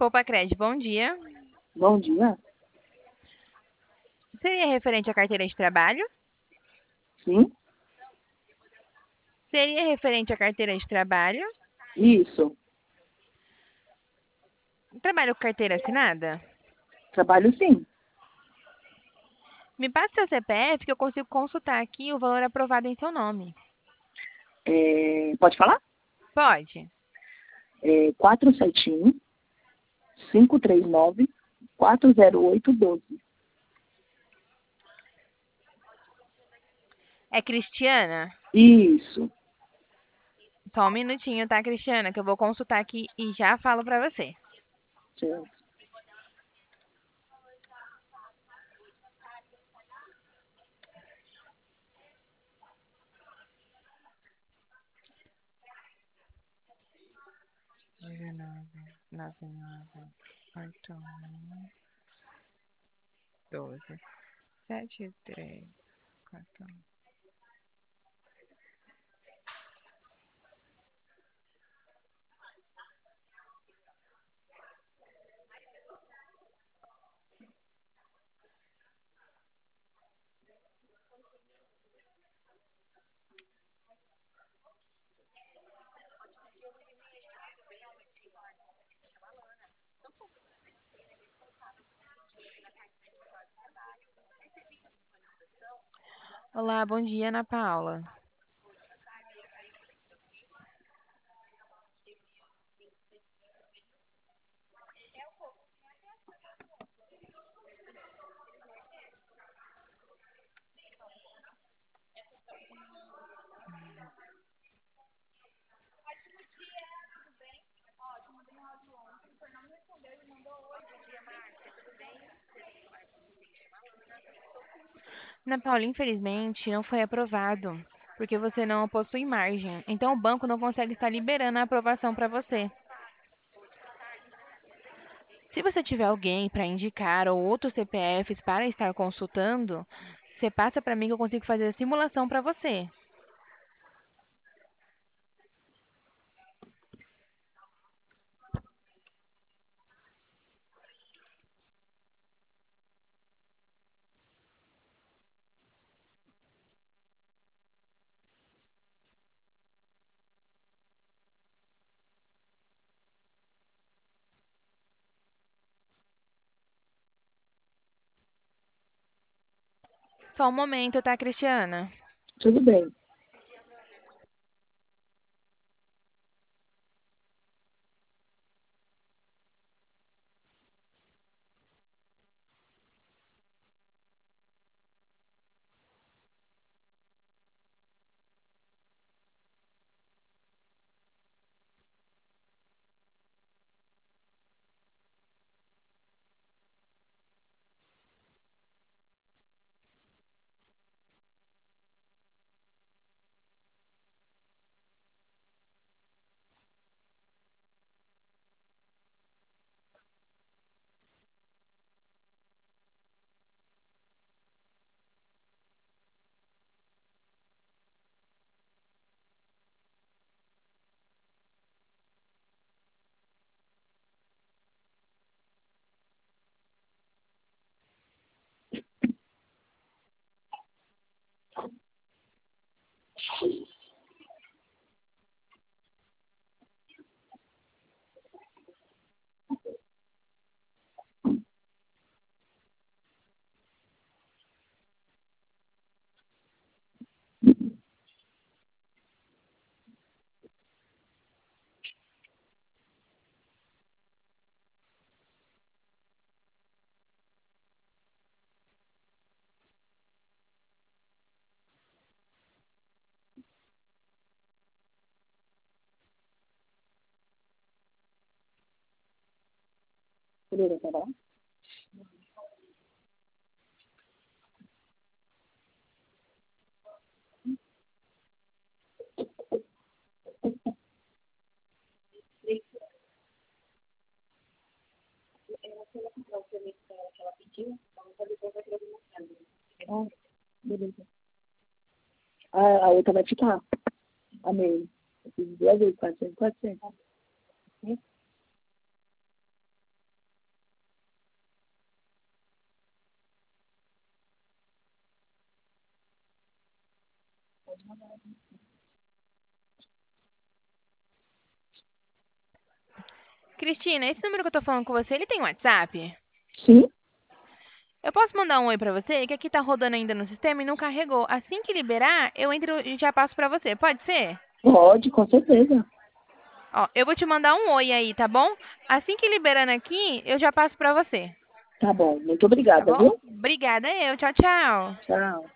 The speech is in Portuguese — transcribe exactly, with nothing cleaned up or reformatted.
Poupacred, bom dia. Bom dia. Seria referente à carteira de trabalho? Sim, Seria referente à carteira de trabalho? isso. Trabalho com carteira assinada? Trabalho sim. Me passa seu C P F que eu consigo consultar aqui o valor aprovado em seu nome. É, pode falar? Pode. É quatro sete um, cinco três nove, quatro zero oito um dois. É Cristiana? Isso. Só um minutinho, tá, Cristiana? Que eu vou consultar aqui e já falo pra você. Certo. dezenove, noventa e nove, oitenta e um, doze, setenta e três, quatorze. Olá, bom dia, Ana Paula. Ana Paula, infelizmente, não foi aprovado, porque você não possui margem. Então, o banco não consegue estar liberando a aprovação para você. Se você tiver alguém para indicar ou outros C P Fs para estar consultando, você passa para mim que eu consigo fazer a simulação para você. Só um momento, tá, Cristiana? Tudo bem. Poderia falar? Ah, beleza. Ah, a outra vai ficar. Amei. Eu fiz duas vezes, quatrocentos, quatrocentos. Cristina, esse número que eu tô falando com você, ele tem WhatsApp? Sim, Eu posso mandar um oi pra você, que aqui tá rodando ainda no sistema e não carregou. Assim que liberar, eu entro e já passo pra você. Pode ser? pode, com certeza. Ó, eu vou te mandar um oi aí, tá bom? Assim que liberando aqui, eu já passo pra você. Tá bom, muito Tá obrigada, bom? viu? Obrigada eu. Tchau, tchau. Tchau.